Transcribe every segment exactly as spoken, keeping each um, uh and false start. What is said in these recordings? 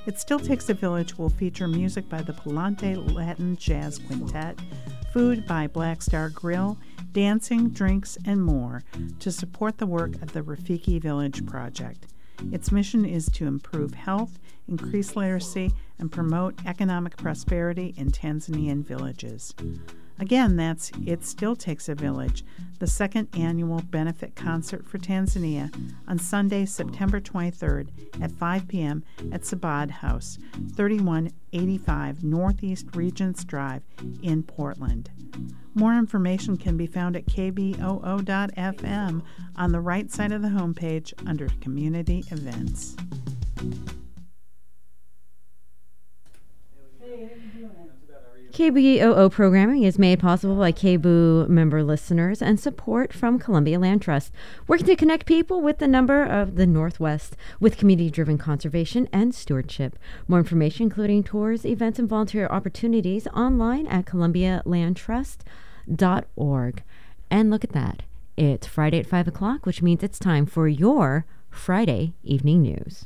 It Still Takes a Village will feature music by the Palante Latin Jazz Quintet, food by Black Star Grill, dancing, drinks, and more to support the work of the Rafiki Village Project. Its mission is to improve health, increase literacy, and promote economic prosperity in Tanzanian villages. Again, that's It Still Takes a Village, the second annual benefit concert for Tanzania on Sunday, September twenty-third at five p.m. at Sabad House, thirty-one eighty-five Northeast Regents Drive in Portland. More information can be found at k b o o dot f m on the right side of the homepage under Community Events. K B O O programming is made possible by K B O O member listeners and support from Columbia Land Trust, working to connect people with the number of the Northwest with community-driven conservation and stewardship. More information, including tours, events, and volunteer opportunities, online at columbia land trust dot org. And look at that. It's Friday at five o'clock, which means it's time for your Friday evening news.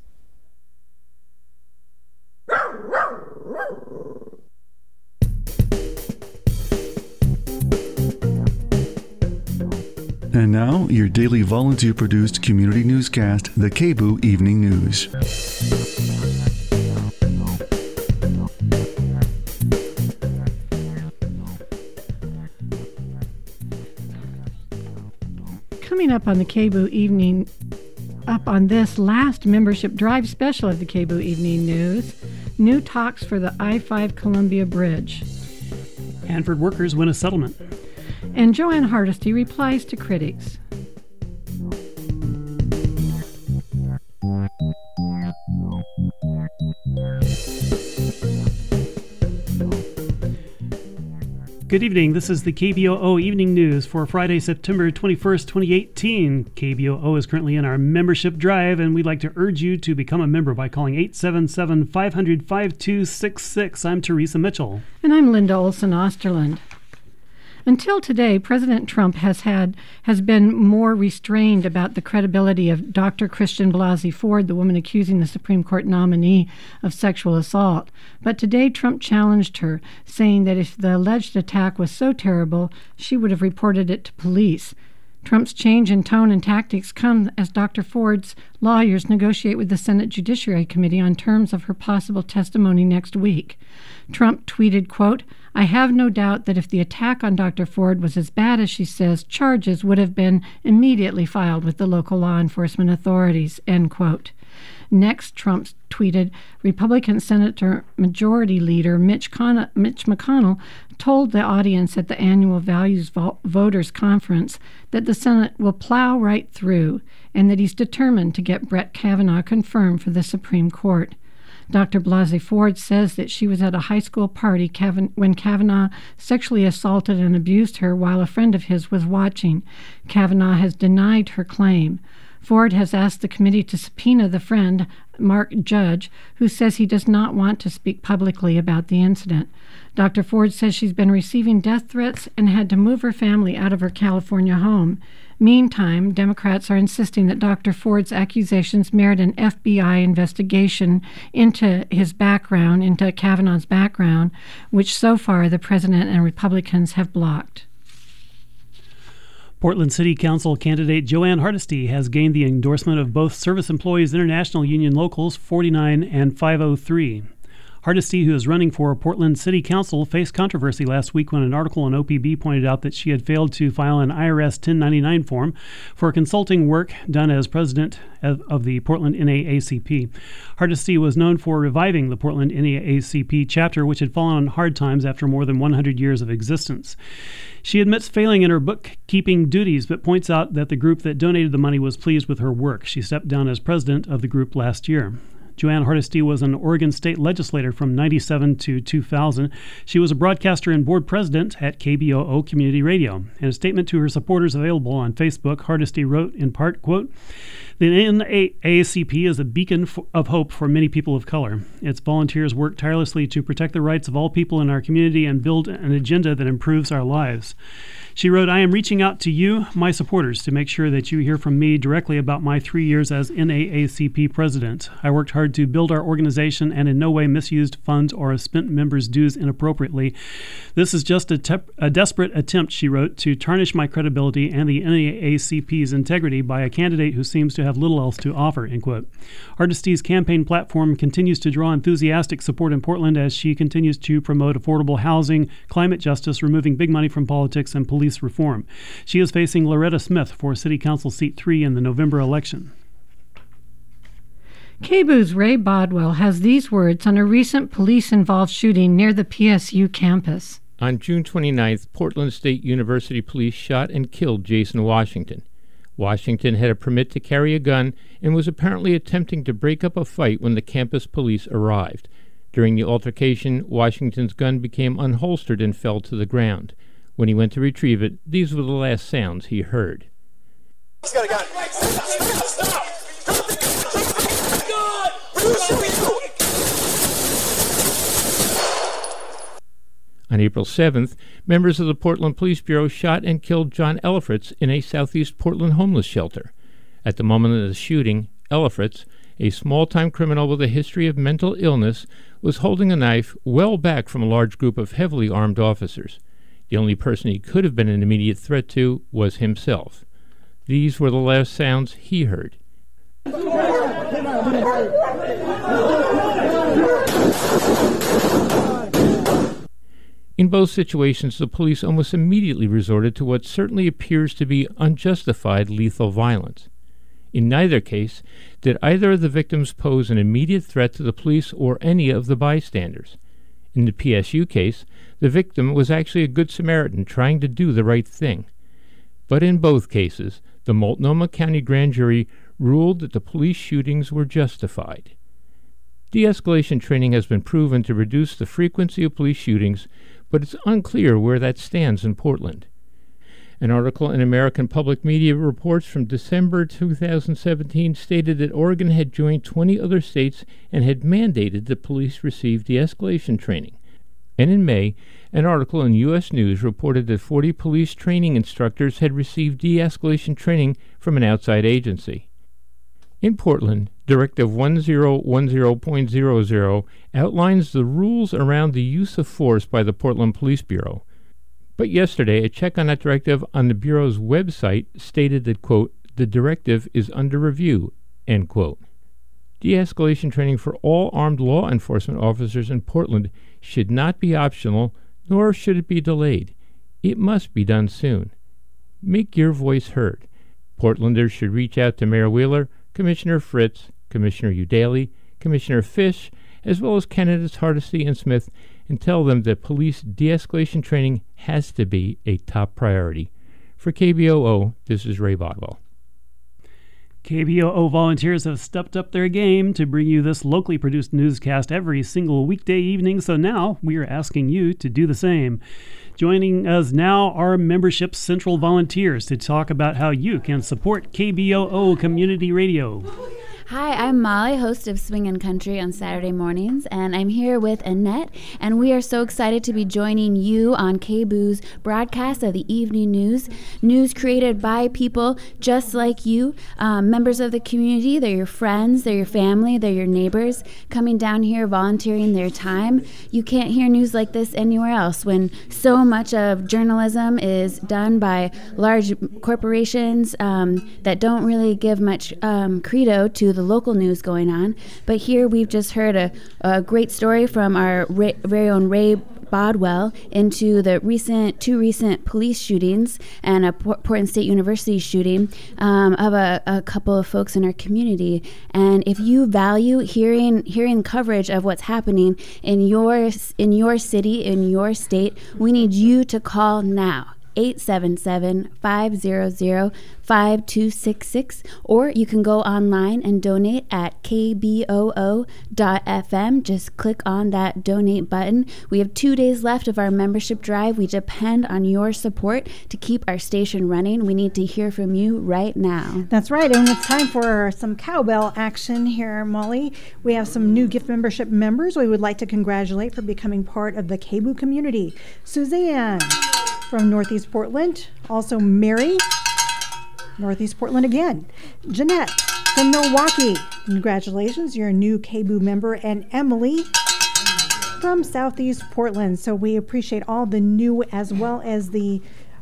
And now, your daily volunteer-produced community newscast, the K B O O Evening News. Coming up on the K B O O Evening, up on this last membership drive special of the K B O O Evening News, new talks for the I five Columbia Bridge. Hanford workers win a settlement. And Joanne Hardesty replies to critics. Good evening. This is the K B O O Evening News for Friday, September twenty-first, twenty eighteen. K B O O is currently in our membership drive, and we'd like to urge you to become a member by calling eight seven seven, five hundred, five two six six. I'm Teresa Mitchell. And I'm Linda Olson Osterland. Until today, President Trump has had has been more restrained about the credibility of Doctor Christian Blasey Ford, the woman accusing the Supreme Court nominee of sexual assault. But today, Trump challenged her, saying that if the alleged attack was so terrible, she would have reported it to police. Trump's change in tone and tactics come as Doctor Ford's lawyers negotiate with the Senate Judiciary Committee on terms of her possible testimony next week. Trump tweeted, quote, "I have no doubt that if the attack on Doctor Ford was as bad as she says, charges would have been immediately filed with the local law enforcement authorities," end quote. Next, Trump tweeted, Republican Senator Majority Leader Mitch, Con- Mitch McConnell told the audience at the annual Values Vo- Voters Conference that the Senate will plow right through and that he's determined to get Brett Kavanaugh confirmed for the Supreme Court. Doctor Blasey Ford says that she was at a high school party Kavan- when Kavanaugh sexually assaulted and abused her while a friend of his was watching. Kavanaugh has denied her claim. Ford has asked the committee to subpoena the friend, Mark Judge, who says he does not want to speak publicly about the incident. Doctor Ford says she's been receiving death threats and had to move her family out of her California home. Meantime, Democrats are insisting that Doctor Ford's accusations merit an F B I investigation into his background, into Kavanaugh's background, which so far the president and Republicans have blocked. Portland City Council candidate Joanne Hardesty has gained the endorsement of both Service Employees International Union Locals forty-nine and five oh three. Hardesty, who is running for Portland City Council, faced controversy last week when an article on O P B pointed out that she had failed to file an I R S ten ninety-nine form for consulting work done as president of the Portland N double A C P. Hardesty was known for reviving the Portland N double A C P chapter, which had fallen on hard times after more than one hundred years of existence. She admits failing in her bookkeeping duties, but points out that the group that donated the money was pleased with her work. She stepped down as president of the group last year. Joanne Hardesty was an Oregon state legislator from ninety-seven to two thousand. She was a broadcaster and board president at K B O O Community Radio. In a statement to her supporters available on Facebook, Hardesty wrote in part, quote, "The N double A C P is a beacon of hope for many people of color. Its volunteers work tirelessly to protect the rights of all people in our community and build an agenda that improves our lives." She wrote, "I am reaching out to you, my supporters, to make sure that you hear from me directly about my three years as N double A C P president. I worked hard hard to build our organization and in no way misused funds or spent members' dues inappropriately. This is just a, te- a desperate attempt, she wrote, to tarnish my credibility and the N double A C P's integrity by a candidate who seems to have little else to offer, end quote. Hardesty's campaign platform continues to draw enthusiastic support in Portland as she continues to promote affordable housing, climate justice, removing big money from politics, and police reform. She is facing Loretta Smith for City Council Seat three in the November election. K B O's Ray Bodwell has these words on a recent police-involved shooting near the P S U campus. On June twenty-ninth, Portland State University police shot and killed Jason Washington. Washington had a permit to carry a gun and was apparently attempting to break up a fight when the campus police arrived. During the altercation, Washington's gun became unholstered and fell to the ground. When he went to retrieve it, these were the last sounds he heard. He's got a gun. Stop! On April seventh, members of the Portland Police Bureau shot and killed John Ellifritz in a southeast Portland homeless shelter. At the moment of the shooting, Ellifritz, a small-time criminal with a history of mental illness, was holding a knife well back from a large group of heavily armed officers. The only person he could have been an immediate threat to was himself. These were the last sounds he heard. In both situations, the police almost immediately resorted to what certainly appears to be unjustified lethal violence. In neither case did either of the victims pose an immediate threat to the police or any of the bystanders. In the P S U case, the victim was actually a good Samaritan trying to do the right thing. But in both cases, the Multnomah County Grand Jury ruled that the police shootings were justified. De-escalation training has been proven to reduce the frequency of police shootings, but it's unclear where that stands in Portland. An article in American Public Media Reports from December two thousand seventeen stated that Oregon had joined twenty other states and had mandated that police receive de-escalation training. And in May, an article in U S News reported that forty police training instructors had received de-escalation training from an outside agency. In Portland, Directive ten ten point zero zero outlines the rules around the use of force by the Portland Police Bureau. But yesterday, a check on that directive on the Bureau's website stated that, quote, the directive is under review, end quote. De-escalation training for all armed law enforcement officers in Portland should not be optional, nor should it be delayed. It must be done soon. Make your voice heard. Portlanders should reach out to Mayor Wheeler, Commissioner Fritz, Commissioner Udaley, Commissioner Fish, as well as candidates Hardesty and Smith, and tell them that police de-escalation training has to be a top priority. For K B O O, this is Ray Bodwell. K B O O volunteers have stepped up their game to bring you this locally produced newscast every single weekday evening, so now we are asking you to do the same. Joining us now are Membership Central volunteers to talk about how you can support K B O O Community Radio. Hi, I'm Molly, host of Swing and Country on Saturday mornings, and I'm here with Annette, and we are so excited to be joining you on K B O O's broadcast of the evening news, news created by people just like you, um, members of the community. They're your friends, they're your family, they're your neighbors, coming down here, volunteering their time. You can't hear news like this anywhere else when so much of journalism is done by large corporations um, that don't really give much um, credo to the local news going on. But here we've just heard a, a great story from our Ray, very own Ray Bodwell into the recent two recent police shootings and a Portland State University shooting um, of a, a couple of folks in our community. And if you value hearing hearing coverage of what's happening in your in your city, in your state, we need you to call now. eight seven seven, five zero zero, five two six six, or you can go online and donate at k b o o dot f m. Just click on that donate button. We have two days left of our membership drive. We depend on your support to keep our station running. We need to hear from you right now. That's right, and it's time for some cowbell action here, Molly. We have some new gift membership members we would like to congratulate for becoming part of the K B O O community. Suzanne from Northeast Portland, also Mary, Northeast Portland again, Jeanette from Milwaukee. Congratulations, you're a new K B O O member. And Emily from Southeast Portland. So we appreciate all the new as well as the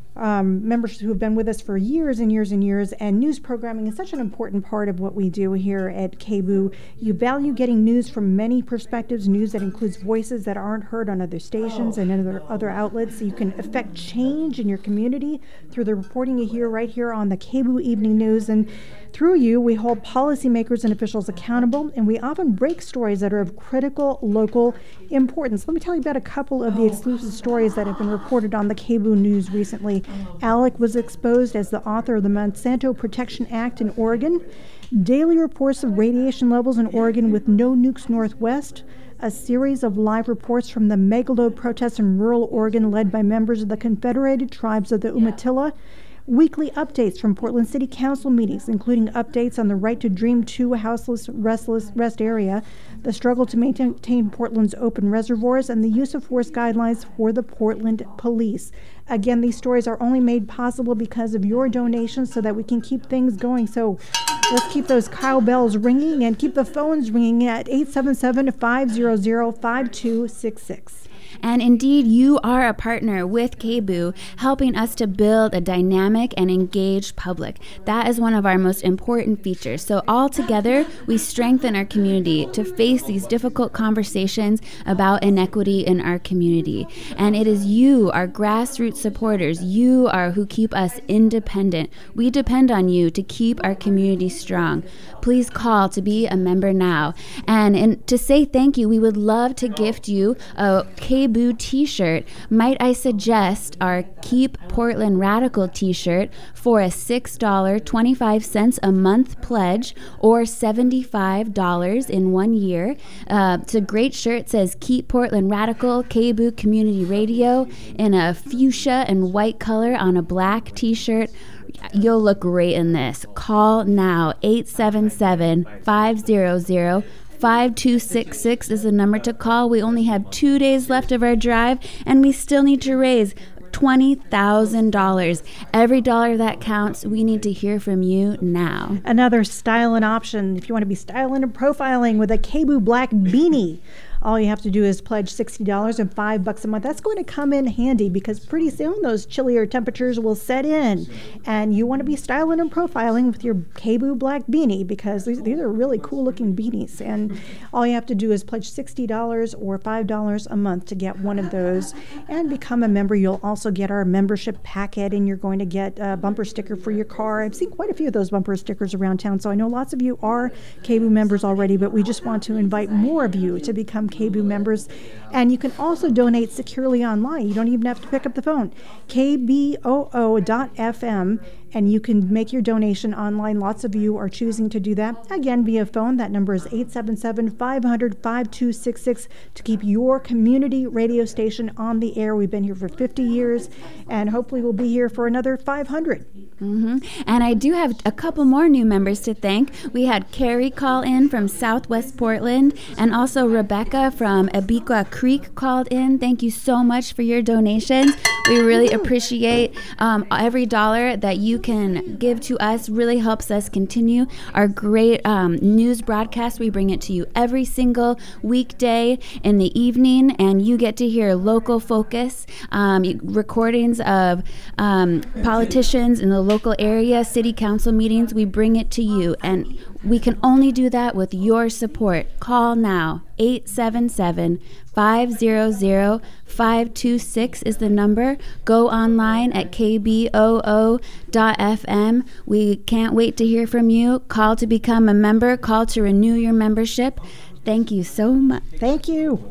Um, members who have been with us for years and years and years, and news programming is such an important part of what we do here at K B O O. You value getting news from many perspectives, news that includes voices that aren't heard on other stations and other, other outlets, so you can affect change in your community through the reporting you hear right here on the K B O O Evening News. And through you, we hold policymakers and officials accountable, and we often break stories that are of critical local importance. Let me tell you about a couple of the exclusive stories that have been reported on the K B O O News recently. Alec was exposed as the author of the Monsanto Protection Act in Oregon. Daily reports of radiation levels in Oregon with no nukes northwest. A series of live reports from the Megalo protests in rural Oregon led by members of the Confederated Tribes of the Umatilla. Weekly updates from Portland City Council meetings, including updates on the Right to Dream two houseless restless rest area, the struggle to maintain Portland's open reservoirs, and the use of force guidelines for the Portland Police. Again, these stories are only made possible because of your donations so that we can keep things going. So let's keep those cowbells ringing and keep the phones ringing at eight seven seven, five zero zero, five two six six. And indeed, you are a partner with K B O O, helping us to build a dynamic and engaged public. That is one of our most important features. So all together, we strengthen our community to face these difficult conversations about inequity in our community. And it is you, our grassroots supporters, you are who keep us independent. We depend on you to keep our community strong. Please call to be a member now. And, and to say thank you, we would love to gift you a K B O O t-shirt. Might I suggest our Keep Portland Radical t-shirt for a six dollars and twenty-five cents a month pledge or seventy-five dollars in one year. Uh, it's a great shirt. It says Keep Portland Radical, K B O O Community Radio in a fuchsia and white color on a black t-shirt. You'll look great in this. Call now, eight seven seven, five zero zero, five two six six is the number to call. We only have two days left of our drive, and we still need to raise twenty thousand dollars. Every dollar that counts. We need to hear from you now. Another styling option, if you want to be styling and profiling with a K B O O Black Beanie. All you have to do is pledge sixty dollars and five bucks a month. That's going to come in handy because pretty soon those chillier temperatures will set in, and you want to be styling and profiling with your K B O O Black Beanie because these, these are really cool looking beanies. And all you have to do is pledge sixty dollars or five dollars a month to get one of those and become a member. You'll also get our membership packet, and you're going to get a bumper sticker for your car. I've seen quite a few of those bumper stickers around town, so I know lots of you are K B O O members already, but we just want to invite more of you to become K B O O members. And you can also donate securely online. You don't even have to pick up the phone. K B O O dot F M, and you can make your donation online. Lots of you are choosing to do that. Again, via phone. That number is eight seven seven, five hundred, five two six six to keep your community radio station on the air. We've been here for fifty years, and hopefully we'll be here for another five hundred. Mm-hmm. And I do have a couple more new members to thank. We had Carrie call in from Southwest Portland, and also Rebecca from Abiqua Creek called in. Thank you so much for your donations. We really appreciate um, every dollar that you can give to us. Really helps us continue our great um, news broadcast. We bring it to you every single weekday in the evening, and you get to hear local focus, um, recordings of um, politicians in the local area, city council meetings. We bring it to you, and we can only do that with your support. Call now. eight seven seven, five zero zero, five two six is the number. Go online at K B O O dot F M. We can't wait to hear from you. Call to become a member. Call to renew your membership. Thank you so much. Thank you.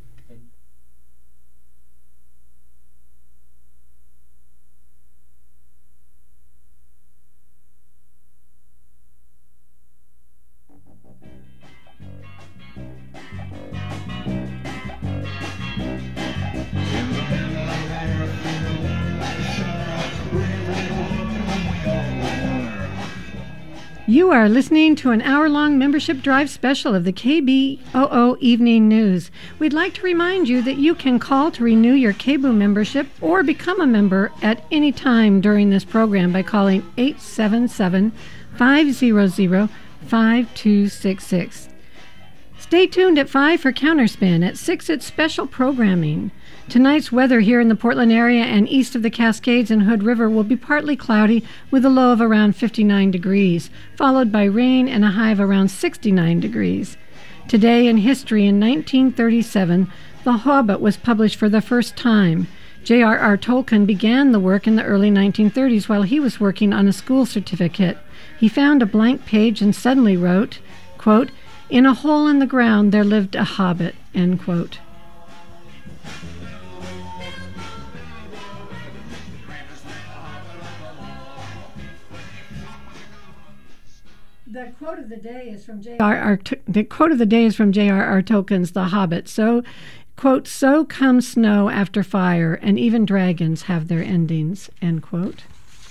You are listening to an hour-long membership drive special of the K B O O Evening News. We'd like to remind you that you can call to renew your K B O O membership or become a member at any time during this program by calling eight seven seven, five zero zero, five two six six. Stay tuned at five for Counterspin. At six, it's special programming. Tonight's weather here in the Portland area and east of the Cascades and Hood River will be partly cloudy with a low of around fifty-nine degrees, followed by rain and a high of around sixty-nine degrees. Today in history, in nineteen thirty-seven, The Hobbit was published for the first time. J R R Tolkien began the work in the early nineteen thirties while he was working on a school certificate. He found a blank page and suddenly wrote, quote, "In a hole in the ground there lived a hobbit," end quote. The quote of the day is from J R R The quote of the day is from J R R Tolkien's The Hobbit. So, quote, "So comes snow after fire, and even dragons have their endings," end quote.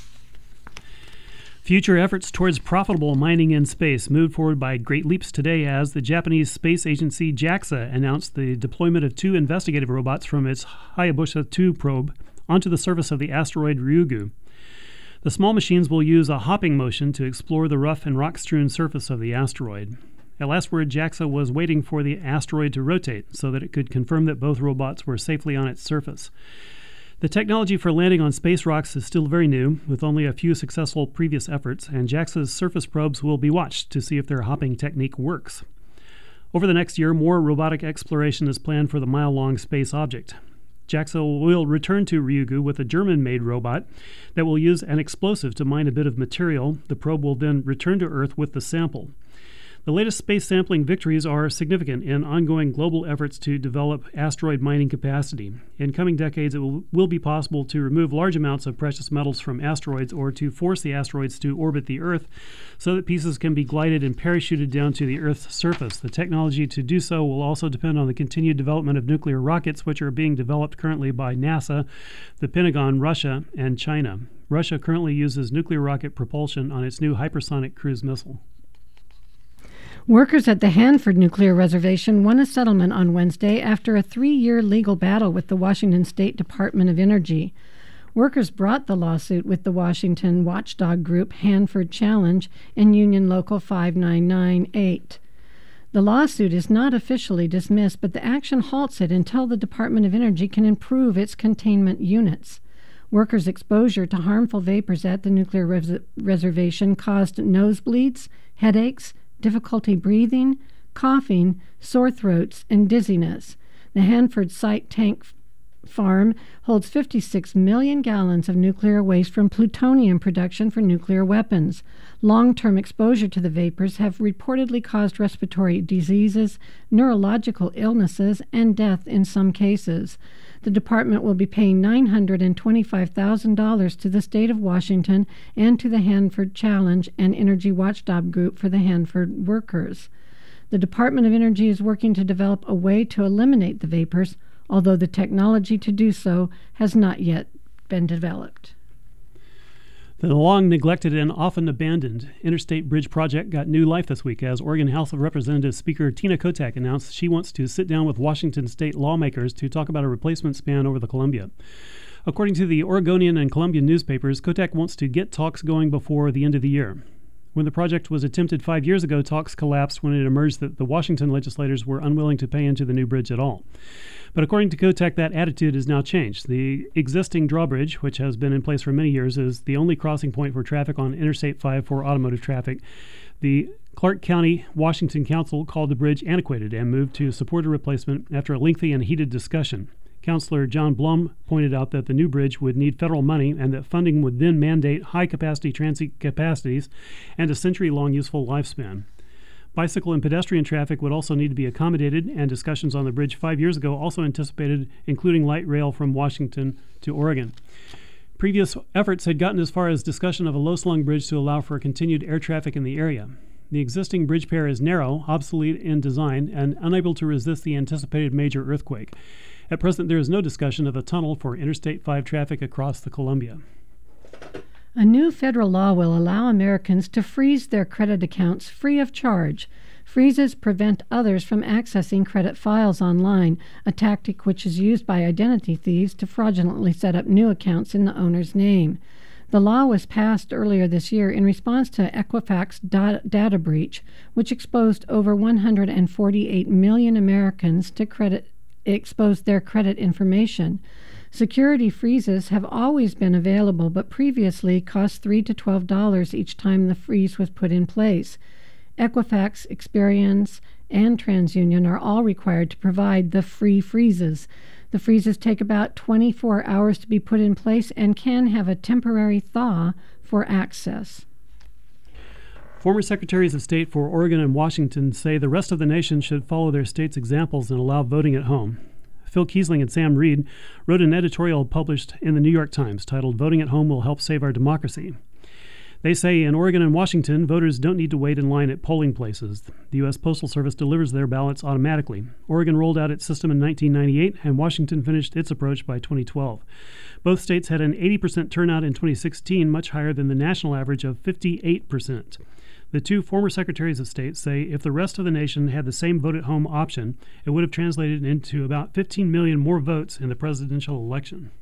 Future efforts towards profitable mining in space moved forward by great leaps today as the Japanese space agency JAXA announced the deployment of two investigative robots from its Hayabusa two probe onto the surface of the asteroid Ryugu. The small machines will use a hopping motion to explore the rough and rock-strewn surface of the asteroid. At last word, JAXA was waiting for the asteroid to rotate so that it could confirm that both robots were safely on its surface. The technology for landing on space rocks is still very new, with only a few successful previous efforts, and JAXA's surface probes will be watched to see if their hopping technique works. Over the next year, more robotic exploration is planned for the mile-long space object. JAXA will return to Ryugu with a German-made robot that will use an explosive to mine a bit of material. The probe will then return to Earth with the sample. The latest space sampling victories are significant in ongoing global efforts to develop asteroid mining capacity. In coming decades, it will, will be possible to remove large amounts of precious metals from asteroids or to force the asteroids to orbit the Earth so that pieces can be glided and parachuted down to the Earth's surface. The technology to do so will also depend on the continued development of nuclear rockets, which are being developed currently by NASA, the Pentagon, Russia, and China. Russia currently uses nuclear rocket propulsion on its new hypersonic cruise missile. Workers at the Hanford Nuclear Reservation won a settlement on Wednesday after a three-year legal battle with the Washington State Department of Energy. Workers brought the lawsuit with the Washington watchdog group Hanford Challenge and Union Local five nine nine eight. The lawsuit is not officially dismissed, but the action halts it until the Department of Energy can improve its containment units. Workers' exposure to harmful vapors at the nuclear res- reservation caused nosebleeds, headaches, difficulty breathing, coughing, sore throats, and dizziness. The Hanford Site Tank Farm holds fifty-six million gallons of nuclear waste from plutonium production for nuclear weapons. Long-term exposure to the vapors have reportedly caused respiratory diseases, neurological illnesses, and death in some cases. The department will be paying nine hundred twenty-five thousand dollars to the state of Washington and to the Hanford Challenge and Energy Watchdog Group for the Hanford workers. The Department of Energy is working to develop a way to eliminate the vapors, although the technology to do so has not yet been developed. The long neglected and often abandoned Interstate Bridge project got new life this week as Oregon House of Representatives Speaker Tina Kotek announced she wants to sit down with Washington state lawmakers to talk about a replacement span over the Columbia. According to the Oregonian and Columbian newspapers, Kotek wants to get talks going before the end of the year. When the project was attempted five years ago, talks collapsed when it emerged that the Washington legislators were unwilling to pay into the new bridge at all. But according to Kotek, that attitude has now changed. The existing drawbridge, which has been in place for many years, is the only crossing point for traffic on Interstate five for automotive traffic. The Clark County, Washington Council called the bridge antiquated and moved to support a replacement after a lengthy and heated discussion. Councilor John Blum pointed out that the new bridge would need federal money and that funding would then mandate high-capacity transit capacities and a century-long useful lifespan. Bicycle and pedestrian traffic would also need to be accommodated, and discussions on the bridge five years ago also anticipated including light rail from Washington to Oregon. Previous efforts had gotten as far as discussion of a low-slung bridge to allow for continued air traffic in the area. The existing bridge pair is narrow, obsolete in design, and unable to resist the anticipated major earthquake. At present, there is no discussion of a tunnel for Interstate five traffic across the Columbia. A new federal law will allow Americans to freeze their credit accounts free of charge. Freezes prevent others from accessing credit files online, a tactic which is used by identity thieves to fraudulently set up new accounts in the owner's name. The law was passed earlier this year in response to Equifax da- data breach, which exposed over one hundred forty-eight million Americans to credit exposed their credit information. Security freezes have always been available, but previously cost three to twelve dollars each time the freeze was put in place. Equifax, Experian, and TransUnion are all required to provide the free freezes. The freezes take about twenty-four hours to be put in place and can have a temporary thaw for access. Former Secretaries of State for Oregon and Washington say the rest of the nation should follow their state's examples and allow voting at home. Phil Kiesling and Sam Reed wrote an editorial published in the New York Times titled "Voting at Home Will Help Save Our Democracy." They say in Oregon and Washington, voters don't need to wait in line at polling places. The U S Postal Service delivers their ballots automatically. Oregon rolled out its system in nineteen ninety-eight, and Washington finished its approach by twenty twelve. Both states had an eighty percent turnout in twenty sixteen, much higher than the national average of fifty-eight percent. The two former Secretaries of State say if the rest of the nation had the same vote-at-home option, it would have translated into about fifteen million more votes in the presidential election.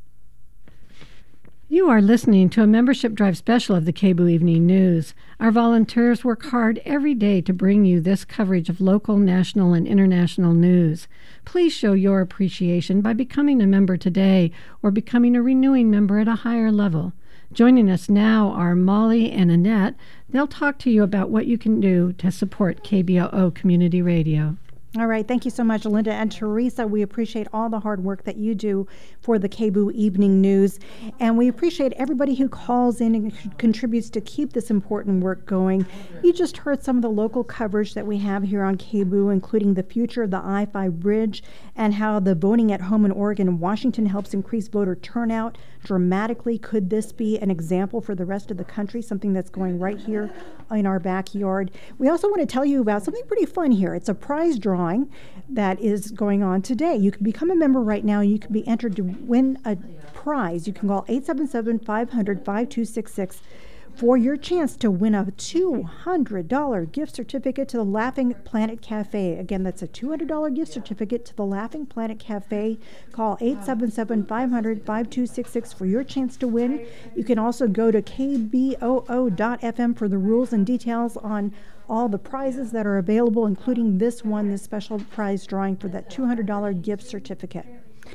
You are listening to a membership drive special of the K B O O Evening News. Our volunteers work hard every day to bring you this coverage of local, national, and international news. Please show your appreciation by becoming a member today or becoming a renewing member at a higher level. Joining us now are Molly and Annette. They'll talk to you about what you can do to support K B O O Community Radio. All right. Thank you so much, Linda and Teresa. We appreciate all the hard work that you do for the K B O O Evening News. And we appreciate everybody who calls in and contributes to keep this important work going. You just heard some of the local coverage that we have here on K B O O, including the future of the I five bridge and how the voting at home in Oregon and Washington helps increase voter turnout dramatically. Could this be an example for the rest of the country, something that's going right here in our backyard? We also want to tell you about something pretty fun here. It's a prize drawing that is going on today. You can become a member right now. You can be entered to win a prize. You can call eight seven seven, five hundred, five two six six for your chance to win a two hundred dollars gift certificate to the Laughing Planet Cafe. Again, that's a two hundred dollars gift certificate to the Laughing Planet Cafe. Call eight seven seven, five hundred, five two six six for your chance to win. You can also go to K B O O dot F M for the rules and details on all the prizes that are available, including this one, this special prize drawing for that two hundred dollars gift certificate.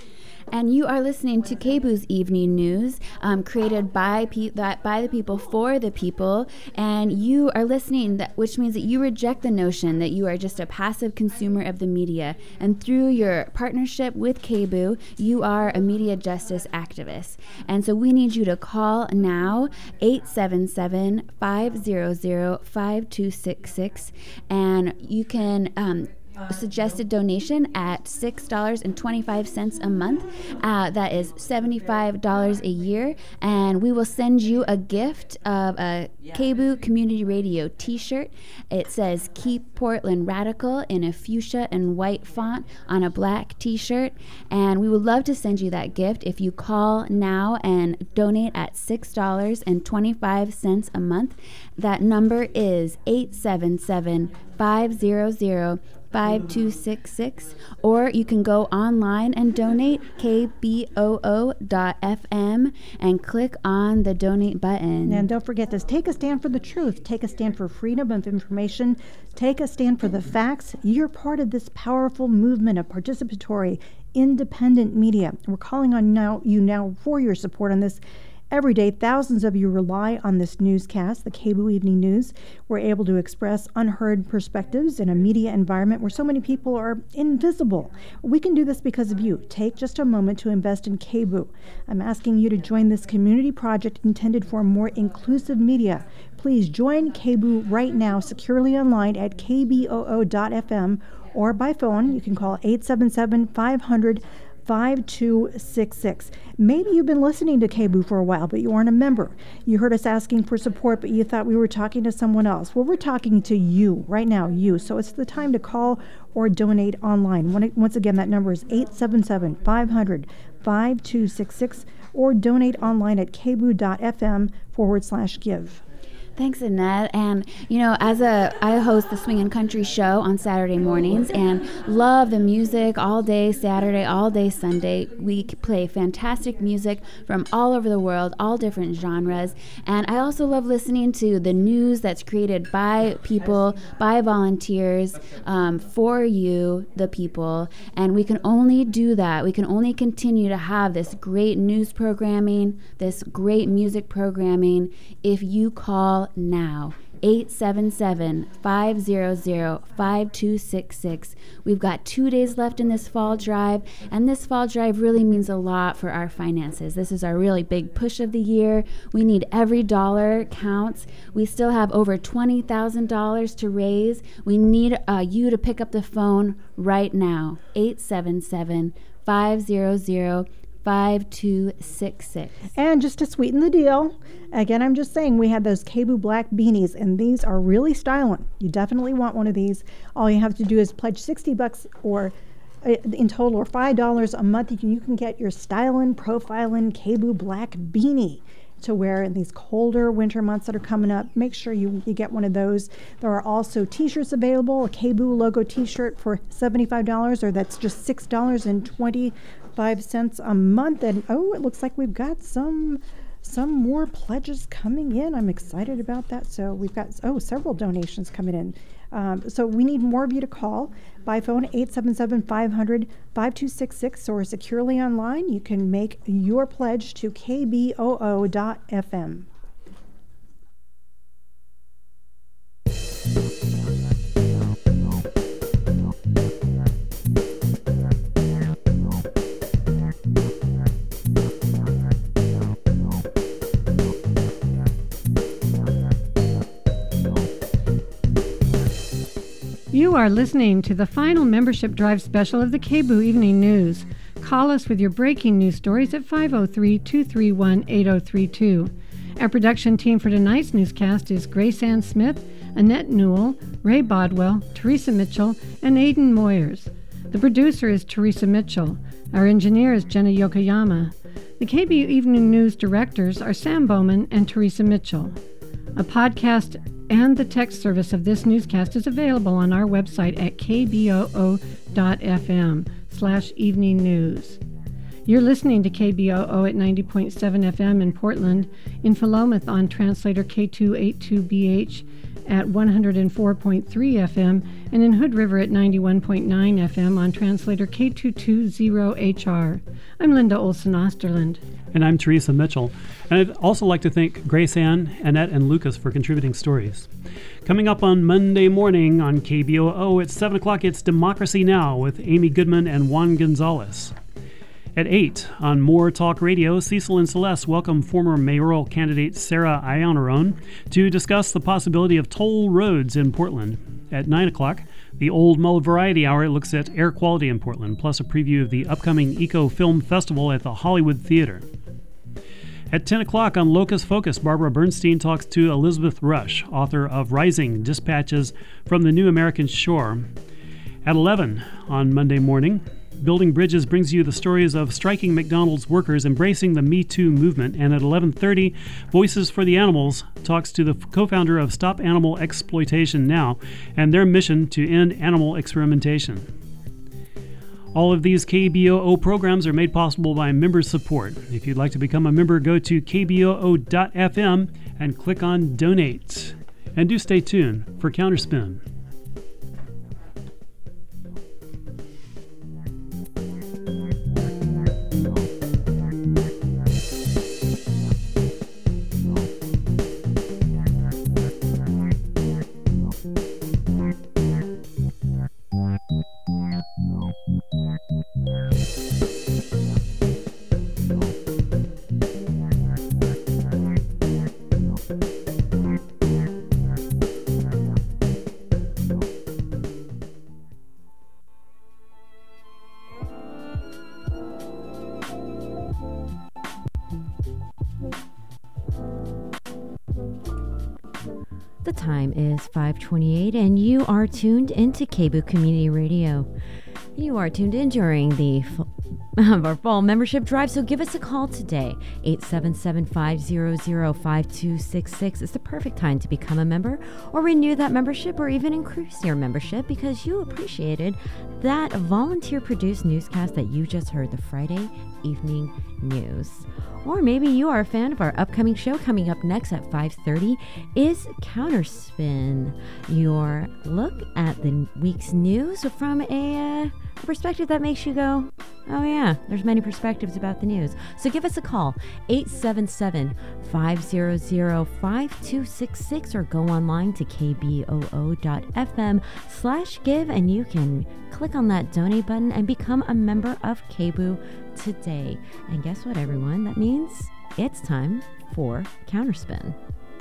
And you are listening to K B O O's Evening News, um, created by pe- that by the people for the people. And you are listening, that, which means that you reject the notion that you are just a passive consumer of the media. And through your partnership with K B O O, you are a media justice activist. And so we need you to call now, eight seven seven, five hundred, five two six six. And you can Um, suggested donation at six dollars and twenty-five cents a month. Uh, that is seventy-five dollars a year. And we will send you a gift of a K B O O Community Radio t-shirt. It says "Keep Portland Radical" in a fuchsia and white font on a black t-shirt. And we would love to send you that gift if you call now and donate at six dollars and twenty-five cents a month. That number is eight seven seven, five hundred, five two six six, or you can go online and donate, K B O O dot F M, and click on the donate button. And don't forget to take a stand for the truth, take a stand for freedom of information, take a stand for the facts. You're part of this powerful movement of participatory, independent media. We're calling on now, you now for your support on this. Every day, thousands of you rely on this newscast, the K B O O Evening News. We're able to express unheard perspectives in a media environment where so many people are invisible. We can do this because of you. Take just a moment to invest in K B O O. I'm asking you to join this community project intended for more inclusive media. Please join K B O O right now securely online at K B O O dot F M or by phone. You can call eight seven seven, five hundred, five two six six. Maybe you've been listening to K B O O for a while, but you aren't a member. You heard us asking for support, but you thought we were talking to someone else. Well, we're talking to you right now, you. So it's the time to call or donate online. Once again, that number is eight seven seven, five hundred, five two six six, or donate online at K B O O dot F M forward slash give. Thanks, Annette. And, you know, as a, I host the Swing and Country show on Saturday mornings and love the music all day Saturday, all day Sunday. We play fantastic music from all over the world, all different genres. And I also love listening to the news that's created by people, by volunteers, um, for you, the people. And we can only do that. We can only continue to have this great news programming, this great music programming, if you call now. eight seven seven, five zero zero, five two six six. We've got two days left in this fall drive, and this fall drive really means a lot for our finances. This is our really big push of the year. We need every dollar counts. We still have over twenty thousand dollars to raise. We need uh, you to pick up the phone right now. eight seven seven, five zero zero, five two six six. And just to sweeten the deal, again, I'm just saying we had those KBOO black beanies, and these are really styling. You definitely want one of these. All you have to do is pledge sixty bucks or uh, in total, or five dollars a month. You can, you can get your styling, profiling KBOO black beanie to wear in these colder winter months that are coming up. Make sure you, you get one of those. There are also t-shirts available, a KBOO logo t-shirt for seventy-five dollars, or that's just six dollars and twenty-five cents a month. And oh, it looks like we've got some some more pledges coming in. I'm excited about that. So we've got, oh, several donations coming in. Um, so we need more of you to call by phone, eight seven seven, five hundred, five two six six, or securely online. You can make your pledge to K B O O dot F M. You are listening to the final membership drive special of the KBOO Evening News. Call us with your breaking news stories at five oh three, two three one, eight oh three two. Our production team for tonight's newscast is Grace Ann Smith, Annette Newell, Ray Bodwell, Teresa Mitchell, and Aidan Moyers. The producer is Teresa Mitchell. Our engineer is Jenna Yokoyama. The KBOO Evening News directors are Sam Bowman and Teresa Mitchell. A podcast and the text service of this newscast is available on our website at kboo dot f m slash evening news. You're listening to K B O O at ninety point seven F M in Portland, in Philomath on translator K two eighty-two B H at one oh four point three F M, and in Hood River at ninety-one point nine F M on translator K two twenty H R. I'm Linda Olson Osterland. And I'm Teresa Mitchell. And I'd also like to thank Grace Ann, Annette, and Lucas for contributing stories. Coming up on Monday morning on K B O O at seven o'clock, it's Democracy Now! With Amy Goodman and Juan Gonzalez. At eight, on More Talk Radio, Cecil and Celeste welcome former mayoral candidate Sarah Iannarone to discuss the possibility of toll roads in Portland. At nine o'clock, the Old Mull Variety Hour looks at air quality in Portland, plus a preview of the upcoming Eco Film Festival at the Hollywood Theater. At ten o'clock on Locus Focus, Barbara Bernstein talks to Elizabeth Rush, author of Rising: Dispatches from the New American Shore. At eleven on Monday morning, Building Bridges brings you the stories of striking McDonald's workers embracing the Me Too movement. And at eleven thirty, Voices for the Animals talks to the co-founder of Stop Animal Exploitation Now and their mission to end animal experimentation. All of these K B O O programs are made possible by member support. If you'd like to become a member, go to K B O O dot F M and click on Donate. And do stay tuned for Counterspin. The time is five twenty-eight, and you are tuned into KBOO Community Radio. You are tuned in during the f- of our fall membership drive, so give us a call today. eight seven seven, five zero zero, five two six six is the perfect time to become a member or renew that membership or even increase your membership because you appreciated that volunteer-produced newscast that you just heard, the Friday Evening News. Or maybe you are a fan of our upcoming show. Coming up next at five thirty is Counterspin, your look at the week's news from a uh, perspective that makes you go, oh yeah, there's many perspectives about the news. So give us a call, eight seven seven, five zero zero, five two six six, or go online to k b o o dot f m slash give, and you can click on that donate button and become a member of K B O today. And guess what, everyone? That means it's time for Counterspin.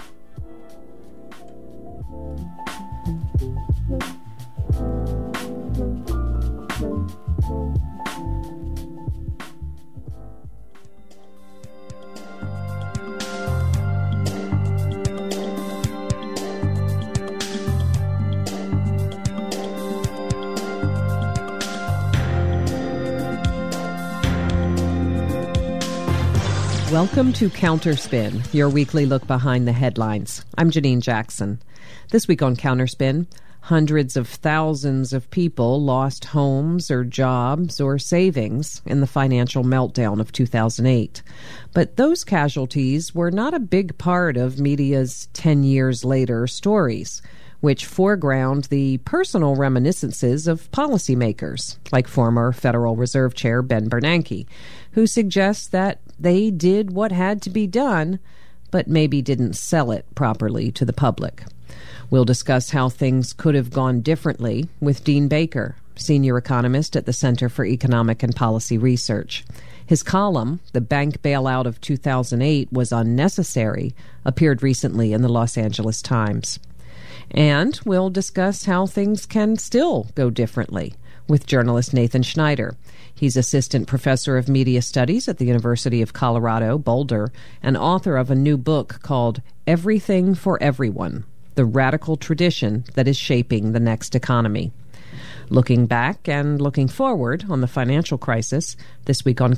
Welcome to Counterspin, your weekly look behind the headlines. I'm Janine Jackson. This week on Counterspin, hundreds of thousands of people lost homes or jobs or savings in the financial meltdown of two thousand eight. But those casualties were not a big part of media's ten years later stories, which foreground the personal reminiscences of policymakers, like former Federal Reserve Chair Ben Bernanke, who suggests that they did what had to be done, but maybe didn't sell it properly to the public. We'll discuss how things could have gone differently with Dean Baker, senior economist at the Center for Economic and Policy Research. His column, The Bank Bailout of two thousand eight Was Unnecessary, appeared recently in the Los Angeles Times. And we'll discuss how things can still go differently with journalist Nathan Schneider. He's assistant professor of media studies at the University of Colorado, Boulder, and author of a new book called Everything for Everyone, The Radical Tradition That Is Shaping the Next Economy. Looking back and looking forward on the financial crisis, this week on